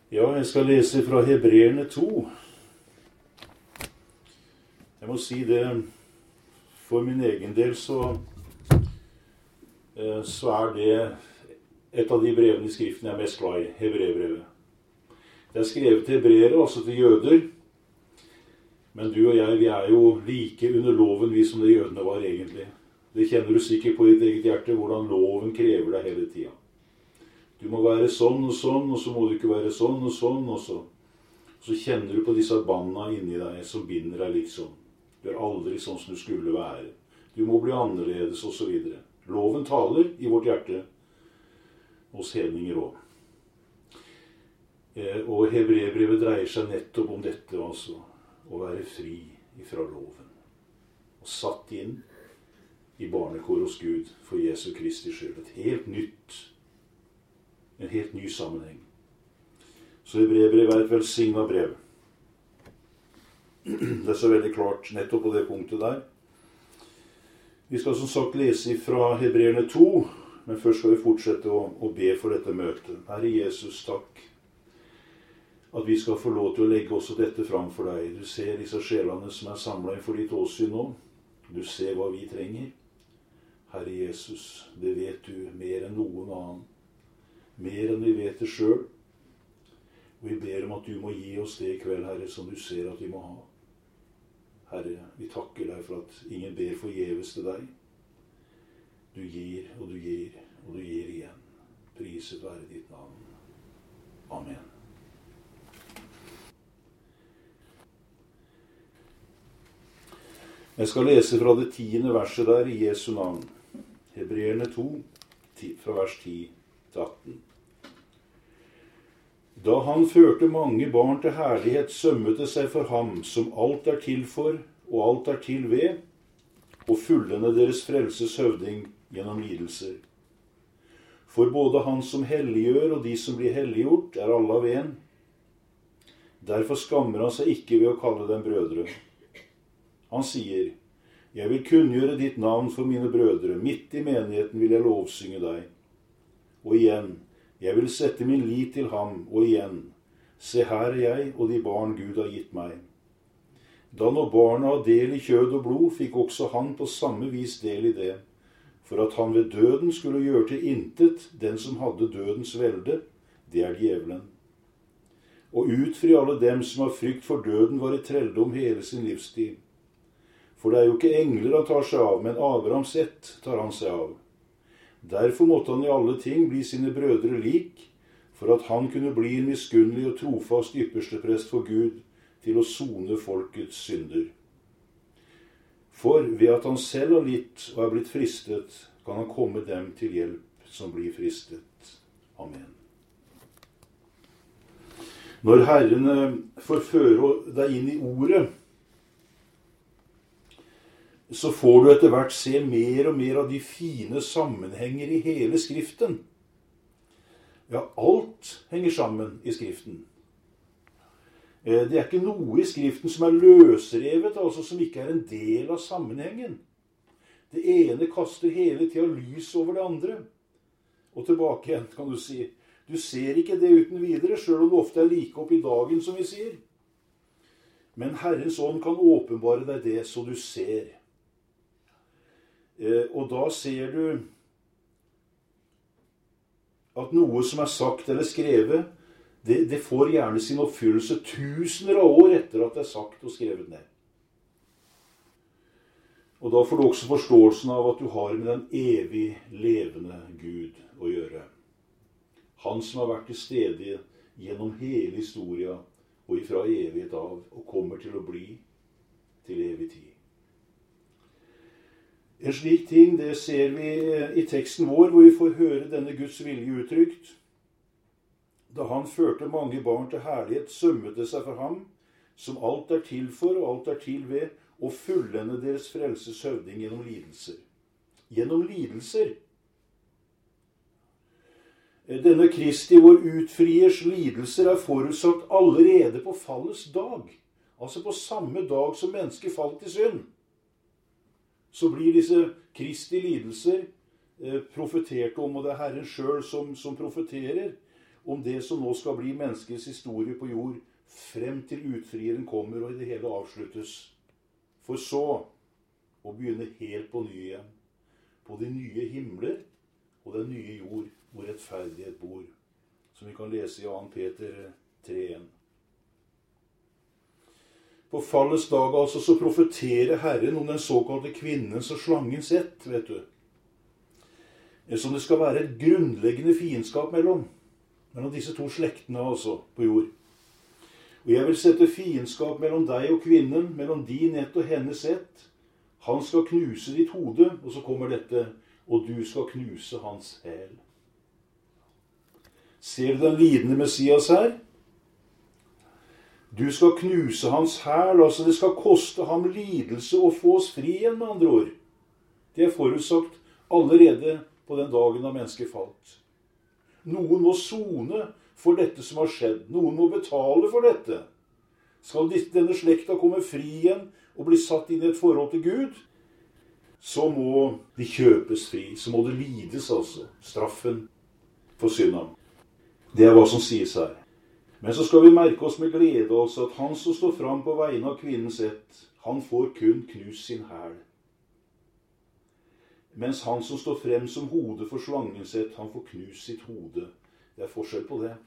Ja, jeg skal lese fra Hebreerne 2. Jeg må si det, for min egen del så er det et av de brevene i Skriften jeg er mest glad i, Hebreerbrevet. Det er skrevet til hebreere, altså til jøder, men du og jeg, vi er jo like under loven vi som de jødene var egentlig. Det kjenner du sikkert på ditt eget hjerte, hvordan loven krever deg hele tiden. Du må være sånn, og så må du ikke være sånn, og så kjenner du på disse bandene inni deg som binder deg liksom. Du er aldri sånn som du skulle være. Du må bli annerledes, og så videre. Loven taler i vårt hjerte, hos hedninger også. Og Hebreerbrevet dreier seg nettopp om dette, altså. Å være fri ifra loven. Og satt inn i barnekår hos Gud for Jesu Kristi skyld. En helt ny sammenheng. Så Hebreerbrevet er et velsignet brev. Det er så veldig klart nettopp på det punktet der. Vi skal som sagt lese fra Hebreerne 2, men først skal vi fortsette å be for dette møtet. Herre Jesus, takk at vi skal få lov til å legge også dette fram for deg. Du ser disse sjelene som er samlet for ditt åsyn nå. Du ser hva vi trenger. Herre Jesus, det vet du mer enn noen annen. Mer enn vi vet det selv. Og vi ber om at du må gi oss det i kveld, Herre, som du ser at vi må ha. Herre, vi takker deg for at ingen ber forgjeves til deg. Du gir, og du gir, og du gir igjen. Priset være ditt navn. Amen. Jeg skal lese fra det 10. verset der i Jesu navn. Hebreerne 2, fra vers 10 til 18. Da han førte mange barn til herlighet, sømmet det seg for ham, som alt er til for, og alt er til ved, og fullende deres frelses høvding gjennom lidelser. For både han som helliggjør og de som blir helliggjort, er alle av en. Derfor skammer han seg ikke ved å kalle dem brødre. Han sier, jeg vil kunngjøre ditt navn for mine brødre, midt i menigheten vil jeg lovsynge deg. Og igjen, jeg vil sette min lit til ham, og igjen, se her er jeg og de barn Gud har gitt meg. Da når barna har del i kjød og blod, fikk også han på samme vis del i det, for at han ved døden skulle gjøre til intet den som hadde dødens velde, det er djevelen. Og utfri alle dem som har frykt for døden var i trelldom hele sin livstid. For det er jo ikke engler han tar seg av, men Abrahams ett tar han seg av. Derfor måtte han i alle ting bli sine brødre lik, for at han kunne bli en miskunnelig og trofast yppersteprest for Gud, til å sone folkets synder. For ved at han selv har litt og er blitt fristet, kan han komme dem til hjelp som blir fristet. Amen. Når Herren forfører deg inn i ordet, så får du etter hvert se mer og mer av de fine sammenhenger i hele Skriften. Ja, alt henger sammen i Skriften. Det er ikke noe i Skriften som er løsrevet, altså som ikke er en del av sammenhengen. Det ene kaster hele tiden lys over det andre. Og tilbake igjen, kan du si. Du ser ikke det uten videre, selv om det ofte er like opp i dagen, som vi sier. Men Herrens ånd kan åpenbare deg det, så du ser. Og da ser du at noe som er sagt eller skrevet, det får gjerne sin oppfyllelse tusener av år etter at det er sagt og skrevet ned. Og da får du også forståelsen av at du har med den evig levende Gud å gjøre. Han som har vært til stede gjennom hele historia og ifra evighet av, og kommer til å bli til evig tid. En slik ting, det ser vi i teksten vår, hvor vi får høre denne Guds vilje uttrykt. Da han førte mange barn til herlighet, sømmet det seg for ham, som alt er til for og alt er til ved, og fullende deres frelses høvding gjennom lidelser. Gjennom lidelser. Denne Kristi, vår utfriers lidelser, er forutsatt allerede på fallets dag. Altså på samme dag som mennesket falt i synd. Så blir disse Kristi lidelser profetert om, og det er Herren selv som profeterer. om det som nå skal bli menneskets historie på jord, frem til utfrieren kommer og det hele avsluttes. For så å begynne helt på ny igjen, på de nye himler og den nye jord, hvor rettferdighet bor, som vi kan lese i 2. Peter 3:1. På fallets dag altså så profeterer Herren om den såkalte kvinnens og slangens ett, vet du. Som det skal være et grunnleggende fiendskap mellom disse to slektene altså på jord. Og jeg vil sette fiendskap mellom deg og kvinnen, mellom din ett og hennes ett. Han skal knuse ditt hode, og så kommer dette, og du skal knuse hans hæl. Ser du den lidende Messias her? Du skal knuse hans hæl, altså det skal koste ham lidelse å få oss fri igjen, med andre ord. Det er forutsagt allerede på den dagen da mennesket falt. Noen må sone for dette som har skjedd. Noen må betale for dette. Skal denne slekta komme fri igjen og bli satt inn i et forhold til Gud, så må de kjøpes fri. Så må det lides altså. Straffen for synden. Det er hva som sies her. Men så skal vi merke oss med glede altså at han som står fram på vegne av kvinnens ett, han får kun knust sin hæl. Mens han som står frem som hode for slangens ett, han får knust sitt hode. Det er forskjell på det.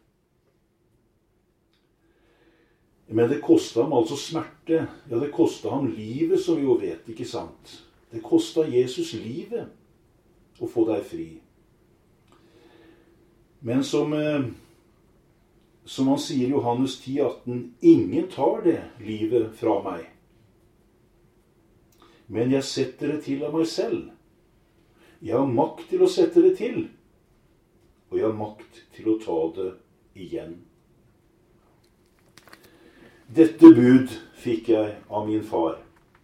Men det kostet ham altså smerte. Ja, det kostet ham livet, som vi jo vet, ikke sant? Det kostet Jesus livet å få deg fri. Men som han sier i Johannes 10,18, ingen tar det livet fra meg. Men jeg setter det til av meg selv. Jeg har makt til å sette det til, og jeg har makt til å ta det igjen. Dette bud fikk jeg av min far.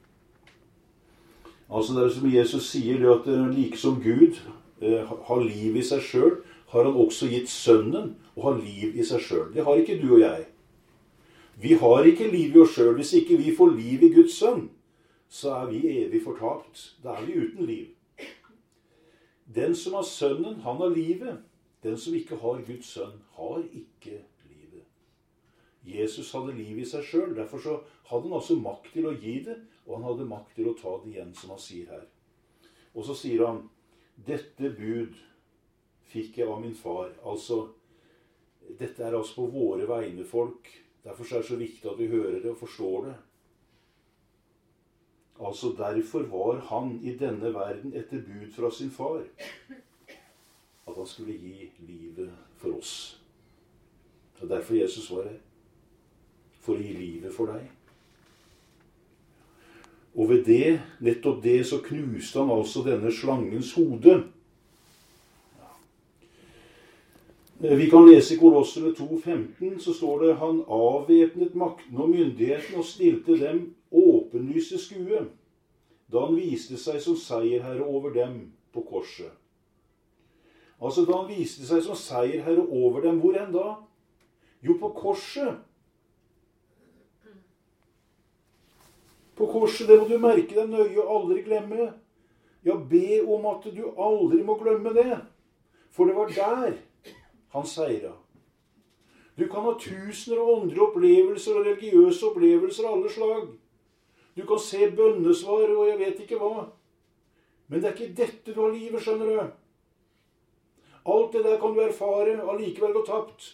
Altså det er som Jesus sier, det at like som Gud har liv i seg selv, har han også gitt sønnen å ha liv i seg selv. Det har ikke du og jeg. Vi har ikke liv i oss selv. Hvis ikke vi får liv i Guds sønn, så er vi evig fortapt. Da er vi uten liv. Den som har sønnen, han har livet. Den som ikke har Guds sønn, har ikke livet. Jesus hadde liv i seg selv. Derfor så hadde han altså makt til å gi det, og han hadde makt til å ta det igjen, som han sier her. Og så sier han, dette bud fikk jeg av min far. Altså, dette er altså på våre vegne, folk. Derfor er det så viktig at vi hører det og forstår det. Altså, derfor var han i denne verden etter bud fra sin far. At han skulle gi livet for oss. Og derfor Jesus var her. For å gi livet for deg. Og ved det, nettopp det, så knuste han altså denne slangens hode. Vi kan lese i Kolosserne 2,15, så står det, han avvæpnet makten og myndigheten og stilte dem åpenlyse skue, da han viste seg som seierherre over dem på korset. Altså da han viste seg som seierherre over dem, hvor enn da? Jo, på korset. På korset, det må du merke deg nøye og aldri glemme. Ja, be om at du aldri må glemme det. For det var der han seira. Du kan ha tusener av åndelige opplevelser og religiøse opplevelser av alle slag. Du kan se bønnesvar og jeg vet ikke hva. Men det er ikke dette du har livet, skjønner du. Alt det der kan du erfare og likevel gå tapt.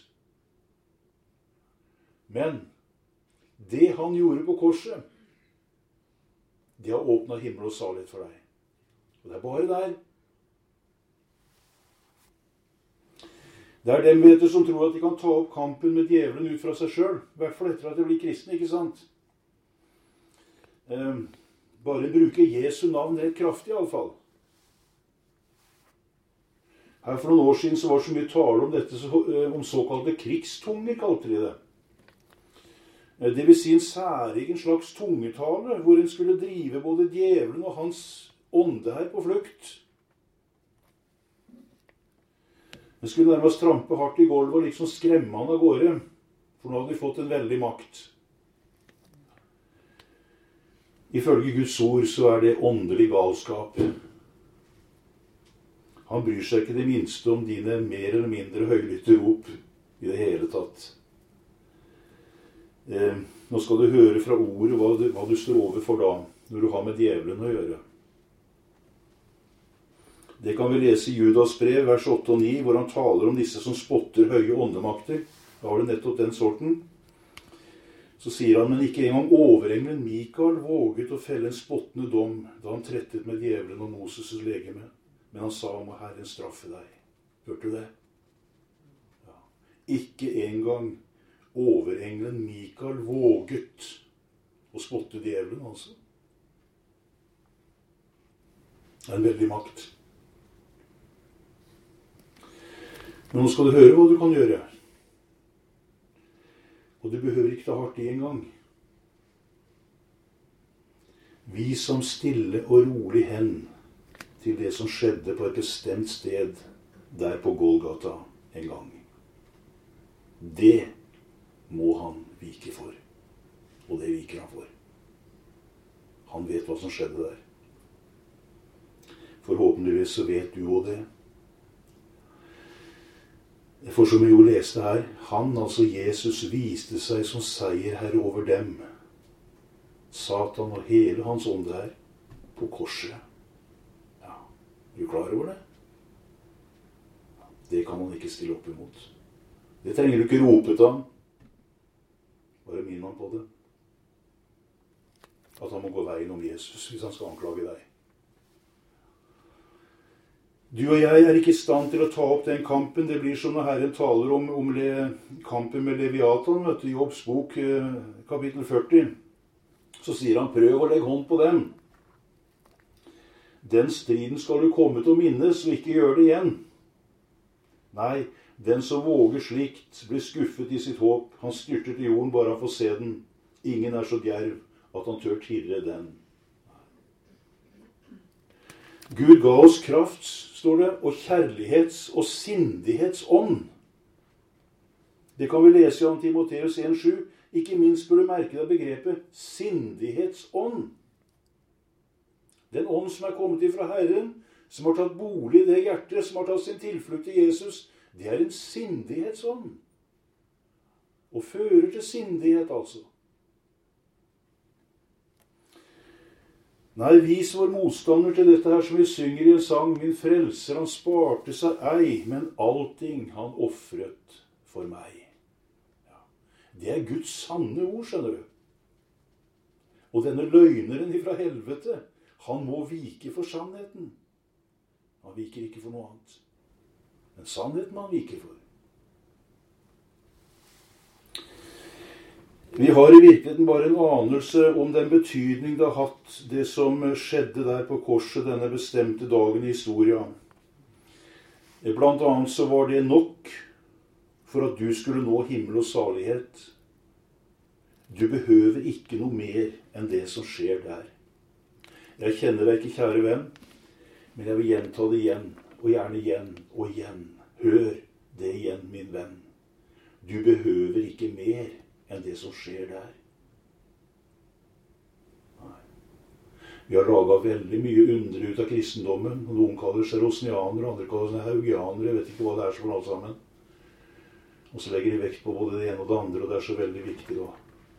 Men det han gjorde på korset, det har åpnet himmel og salighet for deg. Og det er bare der. Det er dem, vet du, som tror at de kan ta opp kampen med djevelen ut fra seg selv. I hvert fall etter at de blir kristne, ikke sant? Bare bruke Jesu navn helt kraftig i alle fall. Her for noen år siden så var det så mye tale om dette, om såkalte krigstunger, kalte de det. Det vil si en særegen slags tungetale, hvor en skulle drive både djevelen og hans ånde her på flukt. En skulle nærmest trampe hardt i gulvet og liksom skremme han av gårde, for nå hadde de fått en veldig makt. Ifølge Guds ord så er det åndelig galskap. Han bryr seg ikke det minste om dine mer eller mindre høylytte rop i det hele tatt. Nå skal du høre fra ordet hva du står overfor da, når du har med djevelen å gjøre. Det kan vi lese i Judas brev, vers 8 og 9, hvor han taler om disse som spotter høye åndemakter. Da har du nettopp den sorten. Så sier han, men ikke engang overengelen Mikael våget å felle en spottende dom da han trettet med djevelen og Moses' legeme. Men han sa om å Herren straffe deg. Hørte du det? Ja. Ikke engang overengelen Mikael våget å spotte djevelen, altså. Det er en veldig makt. Men nå skal du høre hva du kan gjøre. Og du behøver ikke ta hardt i en gang. Vis ham stille og rolig hen til det som skjedde på et bestemt sted der på Golgata en gang. Det må han vike for. Og det viker han for. Han vet hva som skjedde der. Forhåpentligvis så vet du også det. For som vi jo leste her, han, altså Jesus, viste seg som seierherre over dem. Satan og hele hans ånde her på korset. Ja, er du klar over det? Det kan han ikke stille opp imot. Det trenger du ikke rope til ham. Bare minn ham på det. At han må gå veien om Jesus hvis han skal anklage deg. Du og jeg er ikke i stand til å ta opp den kampen. Det blir som når Herren taler om kampen med Leviatan, vet du, i Jobbs bok, kapittel 40. Så sier han, prøv å legge hånd på den. Den striden skal du komme til å minnes, og ikke gjøre det igjen. Nei, den som våger slikt, blir skuffet i sitt håp. Han styrter til jorden bare han får se den. Ingen er så djerv at han tør tirre den. Gud ga oss kraft, står det, og kjærlighets- og sindighetsånd. Det kan vi lese i 2. Timoteus 1,7. Ikke minst bør du merke deg begrepet sindighetsånd. Den ånd som er kommet ifra Herren, som har tatt bolig i det hjertet, som har tatt sin tilflukt til Jesus, det er en sindighetsånd. Og fører til sindighet, altså. Nei, vis vår motstander til dette her som vi synger i en sang. Min frelser, han sparte seg ei, men allting han offret for meg. Ja. Det er Guds sanne ord, skjønner du. Og denne løgneren ifra helvete, han må vike for sannheten. Han viker ikke for noe annet. Men sannheten han viker for. Vi har i virkeligheten bare en anelse om den betydning det har hatt, det som skjedde der på korset denne bestemte dagen i historien. Blant annet så var det nok for at du skulle nå himmel og salighet. Du behøver ikke noe mer enn det som skjer der. Jeg kjenner deg ikke, kjære venn, men jeg vil gjenta det igjen, og gjerne igjen og igjen. Hør det igjen, min venn. Du behøver ikke mer enn det som skjer der. Nei. Vi har laget veldig mye undre ut av kristendommen. Noen kaller seg rosnianer, andre kaller seg haugianer. Jeg vet ikke hva det er som er alt sammen. Og så legger de vekt på både det ene og det andre, og det er så veldig viktig da.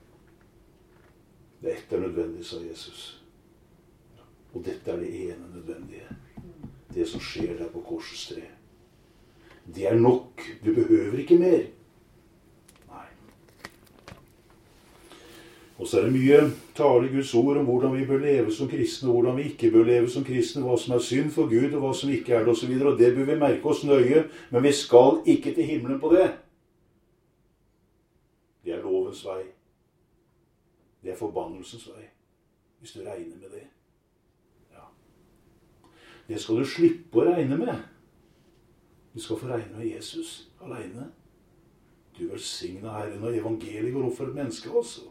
Det ett er nødvendig, sa Jesus. Og dette er det ene nødvendige. Det som skjer der på korsets tre. Det er nok. Du behøver ikke mer. Og så er det mye tale i Guds ord om hvordan vi bør leve som kristne, og hvordan vi ikke bør leve som kristne, hva som er synd for Gud, og hva som ikke er det, og så videre. Og det bør vi merke oss nøye, men vi skal ikke til himmelen på det. Det er lovens vei. Det er forbannelsens vei, hvis du regner med det. Ja. Det skal du slippe å regne med. Du skal få regne med Jesus alene. Du velsigner Herren, og evangeliet går opp for et menneske også.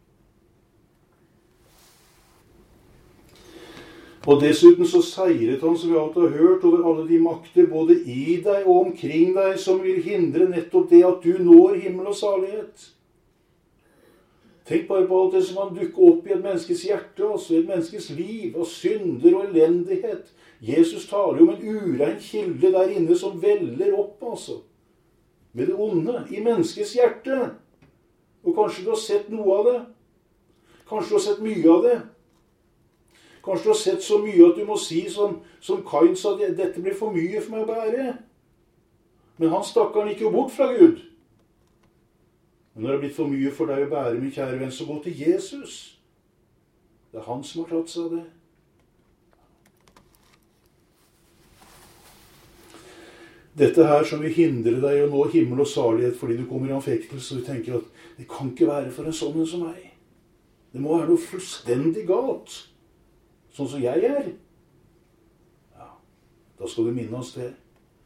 Og dessuten så seiret han, som vi alt har hørt, over alle de makter, både i deg og omkring deg, som vil hindre nettopp det at du når himmel og salighet. Tenk bare på alt det som kan dukke opp i et menneskes hjerte, altså i et menneskes liv, av synder og elendighet. Jesus taler jo om en urein kilde der inne som veller opp, altså. med det onde i menneskets hjerte. Og kanskje du har sett noe av det. Kanskje du har sett mye av det. Kanskje du har sett så mye at du må si som Kain sa, dette blir for mye for meg å bære. Men han stakkaren gikk jo bort fra Gud. Men når det har blitt for mye for deg å bære, min kjære venn, så gå til Jesus. Det er han som har tatt seg av det. Dette her som vil hindre deg å nå himmel og salighet fordi du kommer i anfektelse, og du tenker at det kan ikke være for en sånn som meg. Det må være noe fullstendig galt. Sånn som jeg er. Ja, da skal du minne oss det.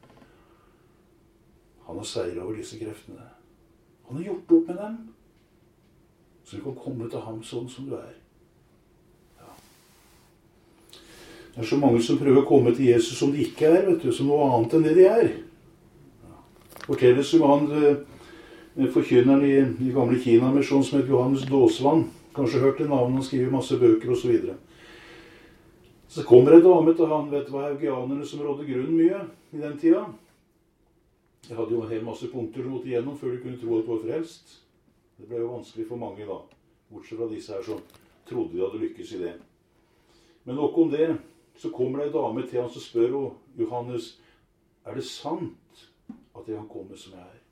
Han har seiret over disse kreftene. Han har gjort opp med dem. Så du kan komme til ham sånn som du er. Ja. Det er så mange som prøver å komme til Jesus som de ikke er, vet du, som noe annet enn det de er. Ja. Fortelles om han forkynneren i gamle Kina-misjon som het Johannes Dåsvann. Kanskje hørt det navnet, han skriver masse bøker og så videre. Så kommer en dame til han, vet du hva, haugianerne som rådde grunnen mye i den tida. Jeg hadde jo en hel masse punkter å måtte igjennom før du kunne tro at du var frelst. Det ble jo vanskelig for mange da, bortsett fra disse her som trodde de hadde lykkes i det. Men nok om det, så kommer det en dame til han som spør Johannes, er det sant at jeg kan komme som jeg er?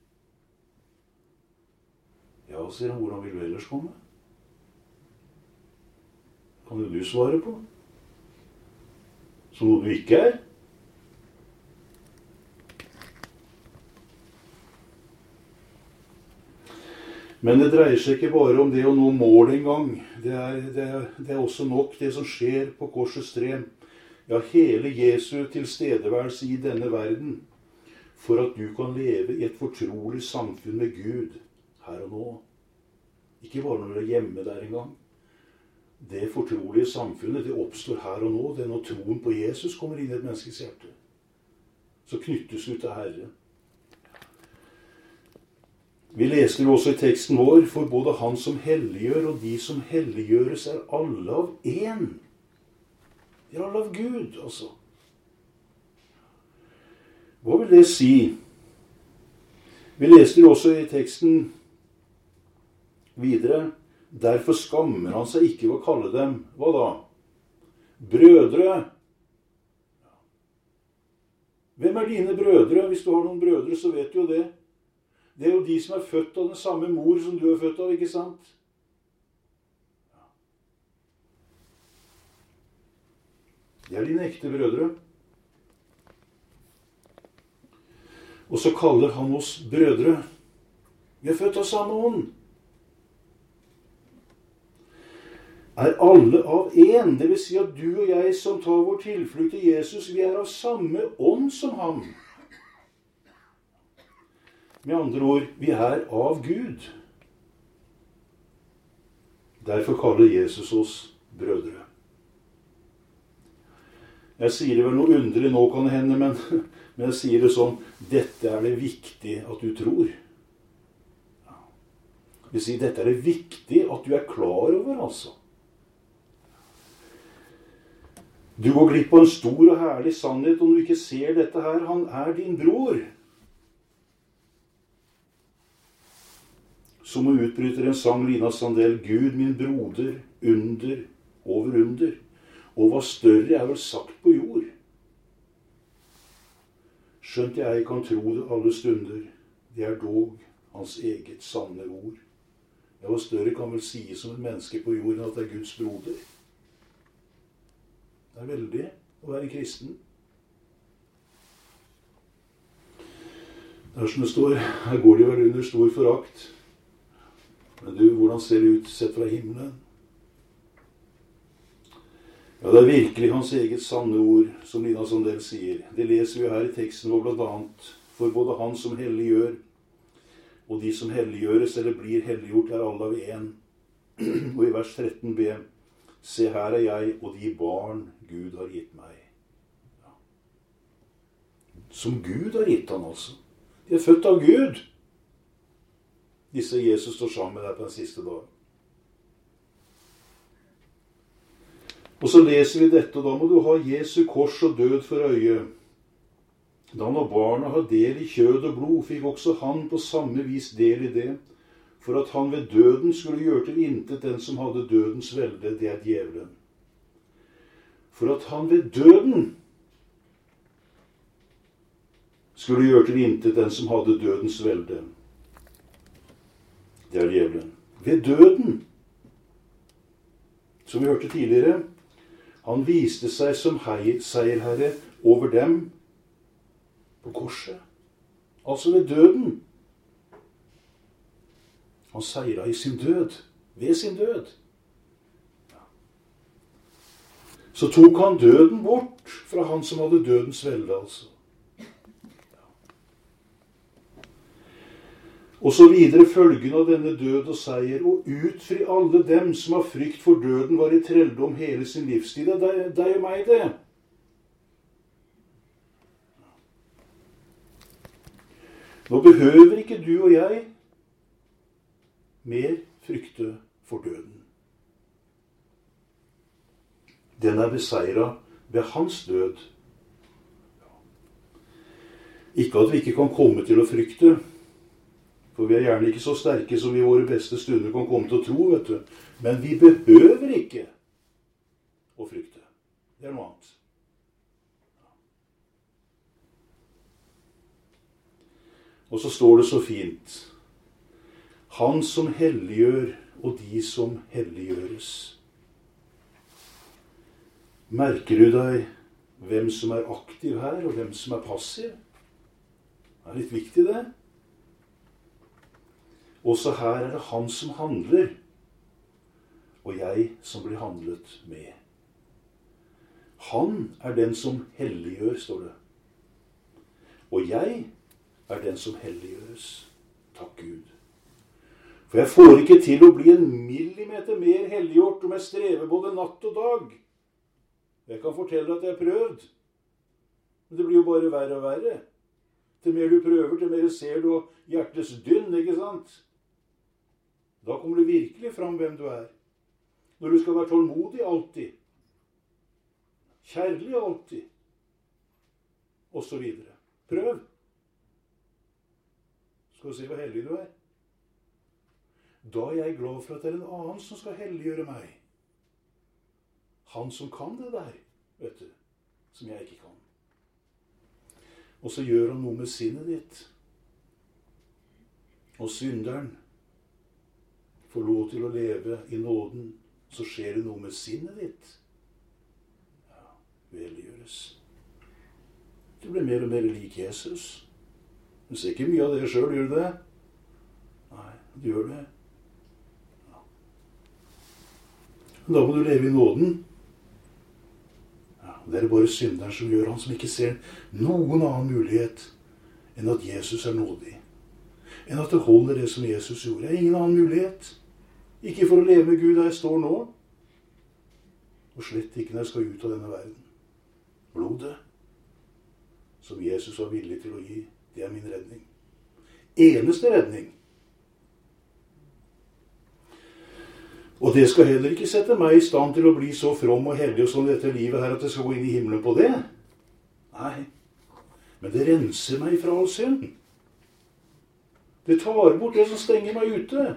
Ja, sier han, hvordan vil du ellers komme? Kan jo du svare på? Som noe du ikke er? Men det dreier seg ikke bare om det å nå mål en gang. Det er også nok det som skjer på korsets tre. Ja, hele Jesu tilstedeværelse i denne verden, for at du kan leve i et fortrolig samfunn med Gud her og nå. Ikke bare når du er hjemme der en gang. Det fortrolige samfunnet, det oppstår her og nå. Det er når troen på Jesus kommer inn i et menneskes hjerte. Så knyttes du til Herre. Vi leser jo også i teksten vår, for både han som helliggjør og de som helliggjøres er alle av én. De er alle av Gud, altså. Hva vil det si? Vi leser jo også i teksten videre, derfor skammer han seg ikke ved å kalle dem, hva da? Brødre. Hvem er dine brødre? Hvis du har noen brødre, så vet du jo det. Det er jo de som er født av den samme mor som du er født av, ikke sant? De er dine ekte brødre. Og så kaller han oss brødre. Vi er født av samme ånd. Er alle av én, det vil si at du og jeg som tar vår tilflukt til Jesus, vi er av samme ånd som ham. Med andre ord, vi er av Gud. Derfor kaller Jesus oss brødre. Jeg sier det vel noe underlig nå kan det hende, men jeg sier det sånn, dette er det viktig at du tror. Det vil si, dette er det viktig at du er klar over, altså. Du går glipp av en stor og herlig sannhet om du ikke ser dette her. Han er din bror. Som å utbryter en sang Lina Sandell, Gud min broder, under over under, og hva større er vel sagt på jord. Skjønt jeg kan tro det alle stunder, det er dog hans eget sanne ord. Ja, hva større kan vel sies som et menneske på jorden at det er Guds broder. Det er veldig å være kristen. Det er som det står, her går de vel under stor forakt. Men du, hvordan ser det ut sett fra himmelen? Ja, det er virkelig hans eget sanne ord, som Lina Sandell sier. Det leser vi her i teksten vår blant annet. For både han som helliggjør, og de som helliggjøres eller blir helliggjort, er alle av én. Og i vers 13b, se her er jeg og de barn Gud har gitt meg. Ja. Som Gud har gitt han altså. De er født av Gud. Disse Jesus står sammen med deg på den siste dagen. Og så leser vi dette, og da må du ha Jesu kors og død for øye. Da når barnet har del i kjød og blod, fikk også han på samme vis del i det, for at han ved døden skulle gjøre til intet den som hadde dødens velde, det er djevelen. For at han ved døden skulle gjøre til intet den som hadde dødens velde, det er djevelen. Ved døden, som vi hørte tidligere, han viste seg som seierherre over dem på korset. Altså ved døden. Han seira i sin død, ved sin død. Så tok han døden bort fra han som hadde dødens velde, altså. Og så videre følgen av denne død og seier, og utfri alle dem som har frykt for døden, var i trelldom hele sin livstid. Det er deg og meg, det. Nå behøver ikke du og jeg mer frykte for døden. Den er beseiret ved hans død. Ikke at vi ikke kan komme til å frykte, for vi er gjerne ikke så sterke som vi i våre beste stunder kan komme til å tro, vet du. Men vi behøver ikke å frykte. Det er noe annet. Og så står det så fint: han som helliggjør, og de som helliggjøres. Merker du deg hvem som er aktiv her, og hvem som er passiv? Det er litt viktig, det. Også her er det han som handler, og jeg som blir handlet med. Han er den som helliggjør, står det. Og jeg er den som helliggjøres. Takk Gud. For jeg får ikke til å bli en millimeter mer helliggjort om jeg strever både natt og dag. Jeg kan fortelle at jeg har prøvd, men det blir jo bare verre og verre. Til mer du prøver, til mer ser du hjertets dynn, ikke sant? Da kommer det virkelig fram hvem du er. Når du skal være tålmodig alltid, kjærlig alltid, og så videre. Prøv. Skal du se hvor hellig du er. Da er jeg glad for at det er en annen som skal helliggjøre meg. Han som kan det der, vet du, som jeg ikke kan. Og så gjør han noe med sinnet ditt. Og synderen får lov til å leve i nåden, så skjer det noe med sinnet ditt. Ja, velgjøres. Du blir mer og mer lik Jesus. Du ser ikke mye av det selv, gjør du det? Nei, du gjør det. Ja. Men da må du leve i nåden. Ja, det er bare synderen som gjør, han som ikke ser noen annen mulighet enn at Jesus er nådig. Enn at det holder det som Jesus gjorde. Det er ingen annen mulighet. Ikke for å leve med Gud der jeg står nå, og slett ikke når jeg skal ut av denne verden. Blodet, som Jesus var villig til å gi, det er min redning. Eneste redning. Og det skal heller ikke sette meg i stand til å bli så from og hellig og sånn i dette livet her at jeg skal gå inn i himmelen på det. Nei, men det renser meg fra all synd. Det tar bort det som stenger meg ute.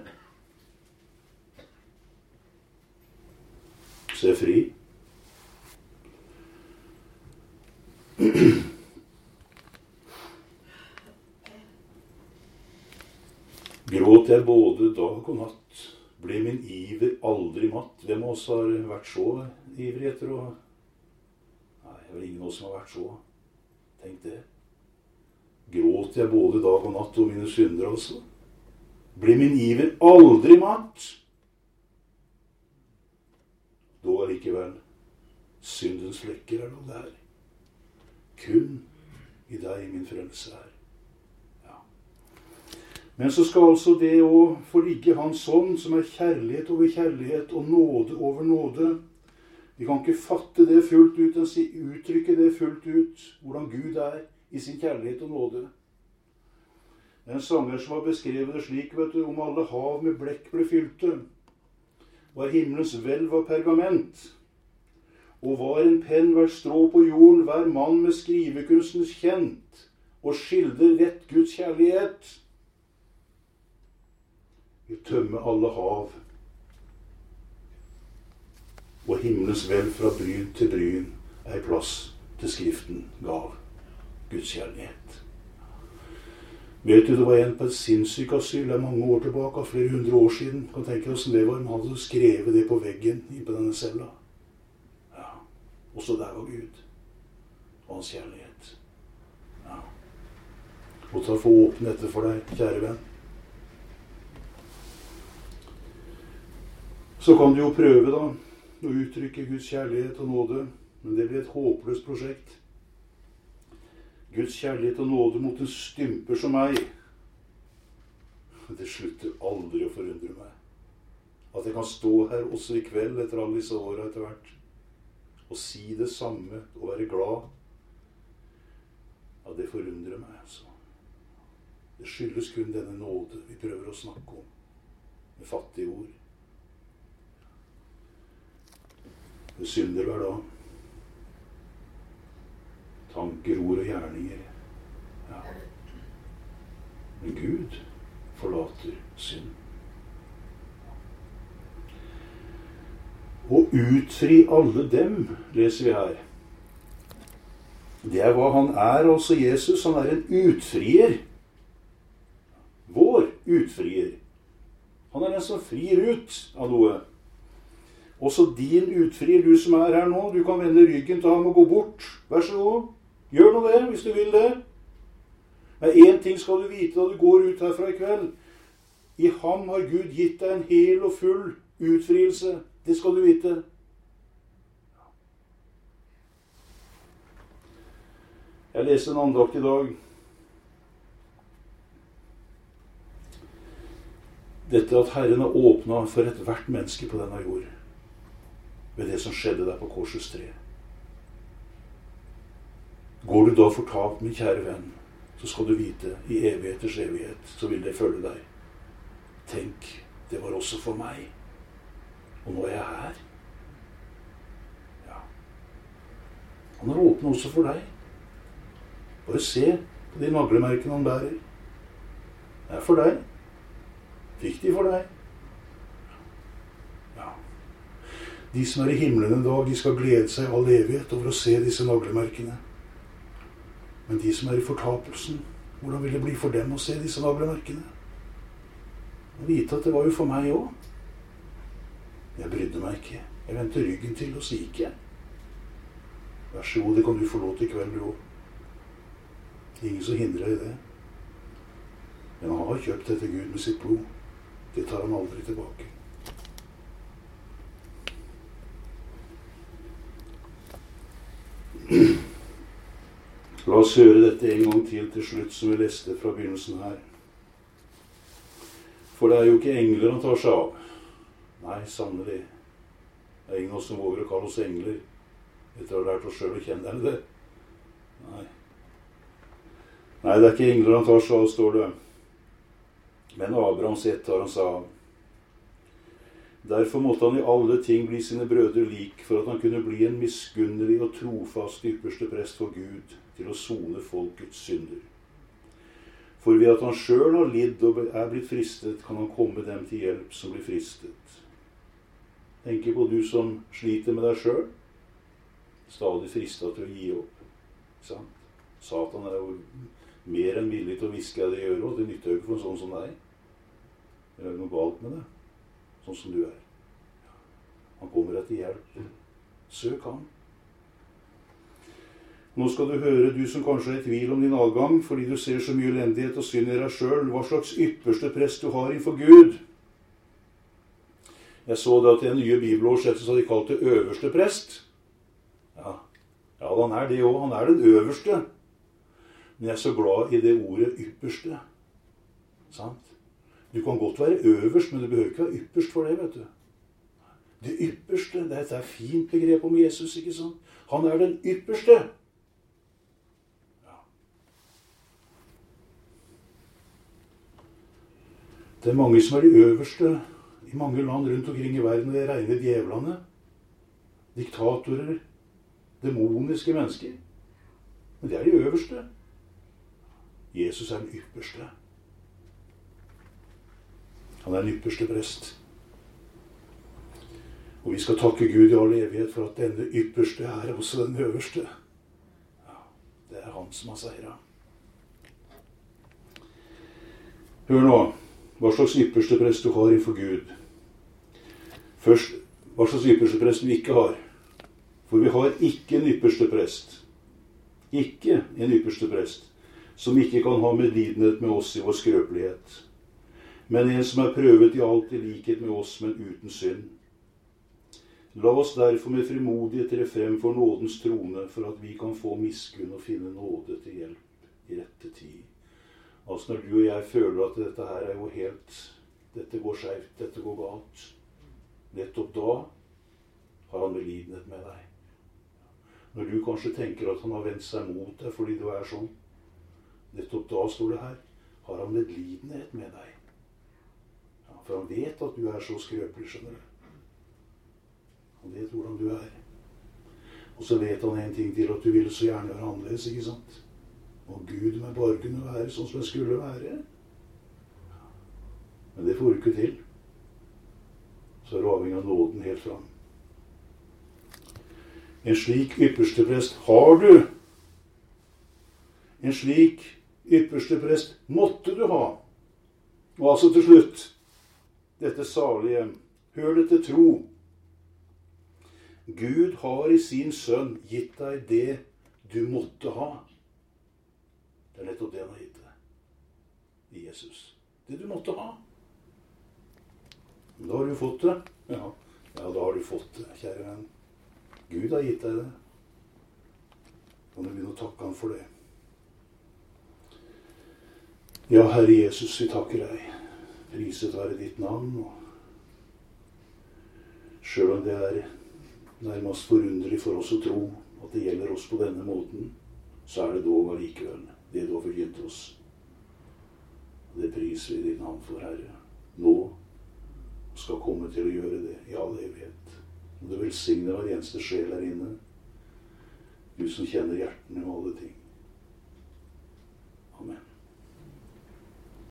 Så jeg er fri. Gråt jeg både dag og natt, ble min iver aldri matt. Hvem av oss har vært så ivrig etter å... Nei, det er vel ingen av oss som har vært så. Tenk det. Gråt jeg både dag og natt om mine synder altså. Ble min iver aldri matt. Dog allikevel, syndens flekker er noe der. Kun i deg min frelse er. Ja. Men så skal altså det å få ligge hans ånd, som er kjærlighet over kjærlighet og nåde over nåde. Vi kan ikke fatte det fullt ut, uttrykke det fullt ut, hvordan Gud er i sin kjærlighet og nåde. Det er en sanger som har beskrevet det slik, vet du, om alle hav med blekk ble fylte, var himmelens hvelv av pergament, Og var en penn hvert strå på jorden, hver mann med skrivekunstens kjent, og skildrer rett Guds kjærlighet, vil tømme alle hav, og himmelens hvelv fra bryn til bryn er plass til Skriften gav Guds kjærlighet. Vet du, det var en på et sinnssykasyl, det er mange år tilbake, flere hundre år siden. Kan tenke deg hvordan det var, man hadde skrevet det på veggen inn på denne cella. Ja, også der var Gud, og hans kjærlighet. Ja. Og ta få åpne dette for deg, kjære venn. Så kan du jo prøve da, å uttrykke Guds kjærlighet og nåde, men det blir et håpløst prosjekt. Guds kjærlighet og nåde mot en stymper som meg. Det slutter aldri å forundre meg. At jeg kan stå her også i kveld etter alle disse årene etter hvert, og si det samme og være glad. Ja, det forundrer meg, altså. Det skyldes kun denne nåde vi prøver å snakke om, med fattige ord. Det synder hver dag. Tanker, ord og gjerninger. Ja. Men Gud forlater synd. Og utfri alle dem, leser vi her. Det er hva han er, altså Jesus. Han er en utfrier. Vår utfrier. Han er den som frir ut av noe. Også din utfrier, du som er her nå, du kan vende ryggen til ham og gå bort. Vær så god. Gjør nå det, hvis du vil det. Men en ting skal du vite da du går ut herfra i kveld. I ham har Gud gitt deg en hel og full utfrielse. Det skal du vite. Jeg leste en andakt i dag. Dette at Herren har åpnet for et hvert menneske på denne jord. Ved det som skjedde der på korsets tre. Går du da fortapt, min kjære venn, så skal du vite, i evigheters evighet, så vil det følge deg. Tenk, det var også for meg. Og nå er jeg her. Ja. Han har åpnet også for deg. Bare se på de naglemerkene han bærer. Det er for deg. Viktig for deg. De som er i himmelen en dag, de skal glede seg all evighet over å se disse naglemerkene. Men de som er i fortapelsen, hvordan vil det bli for dem å se disse naglemerkene? Og vite at det var jo for meg også. Jeg brydde meg ikke. Jeg vendte ryggen til, og så gikk jeg. Vær så god, det kan du få lov til i kveld, du også. Ingen som hindrer deg i det. Men han har kjøpt dette Gud med sitt blod. Det tar han aldri tilbake. La oss høre dette en gang til slutt, som vi leste fra begynnelsen her. For det er jo ikke engler han tar seg av. Nei, sannelig. Det er ingen av oss som våger å kalle oss engler. Etter å ha lært oss selv å kjenne det. Nei. Nei, det er ikke engler han tar seg av, står det. Men Abrahams ett tar han seg av. Derfor måtte han i alle ting bli sine brødre lik, for at han kunne bli en miskunnelig og trofast ypperste prest for Gud, til å sone folkets synder. For ved at han selv har lidd og er blitt fristet, kan han komme dem til hjelp som blir fristet. Tenk på du som sliter med deg selv, stadig fristet til å gi opp. Sant? Satan er jo mer enn villig til å viske deg i øret, og det nytter jo ikke for en sånn som deg. Det er noe galt med det. Sånn som du er. Han kommer deg til hjelp. Søk han. Nå skal du høre, du som kanskje er i tvil om din avgang, fordi du ser så mye elendighet og synd i deg selv, hva slags ypperste prest du har innenfor Gud. Jeg så det at i den nye bibeloversettelsen så har de kalt det øverste prest. Ja, han er det også. Han er den øverste. Men jeg er så glad i det ordet ypperste. Sant? Du kan godt være øverst, men du behøver ikke være ypperst for det, vet du. Det ypperste, det er et fint begrep om Jesus, ikke sant? Han er den ypperste. Ja. Det er mange som er de øverste i mange land rundt omkring i verden, og det regner djevlene. Diktatorer, demoniske mennesker. Men det er de øverste. Jesus er den ypperste. Han er den ypperste prest. Og vi skal takke Gud i all evighet for at denne ypperste er også den øverste. Ja, det er han som har seiret. Hør nå, hva slags ypperste prest du har innenfor Gud. Først, hva slags ypperste prest vi ikke har. For vi har ikke en ypperste prest. Ikke en ypperste prest, som ikke kan ha medlidenhet med oss i vår skrøpelighet. Men en som er prøvet i alt i likhet med oss, men uten synd. La oss derfor med frimodighet tre frem for nådens trone, for at vi kan få miskunn og finne nåde til hjelp i rette tid. Altså når du og jeg føler at dette her er jo helt, dette går skjevt, dette går galt, nettopp da har han medlidenhet med deg. Når du kanskje tenker at han har vendt seg mot deg fordi du er sånn, nettopp da står det her, har han medlidenhet med deg. Ja, for han vet at du er så skrøpelig, skjønner du. Han vet hvordan du er. Og så vet han en ting til, at du ville så gjerne være annerledes, ikke sant? Og Gud med bare kunne være sånn som det skulle være. Men det får du ikke til. Så er du avhengig av nåden helt fram. En slik ypperste prest har du. En slik ypperste prest måtte du ha. Og altså til slutt, dette salige, hør det til tro. Gud har i sin sønn gitt deg det du måtte ha. Det er nettopp det han har gitt deg i Jesus. Det du måtte ha. Da har du fått det. Ja, da har du fått det, kjære venn. Gud har gitt deg det. Kan du begynne å takke ham for det. Ja, Herre Jesus, vi takker deg. Priset være ditt navn. Selv om det er nærmest forunderlig for oss å tro at det gjelder oss på denne måten, så er det dog allikevel det du har forgynt oss. Det priser vi ditt navn for, Herre. Nå skal komme til å gjøre det i all evighet. Og du velsigner hver eneste sjel her inne. Du som kjenner hjertene og alle ting. Amen.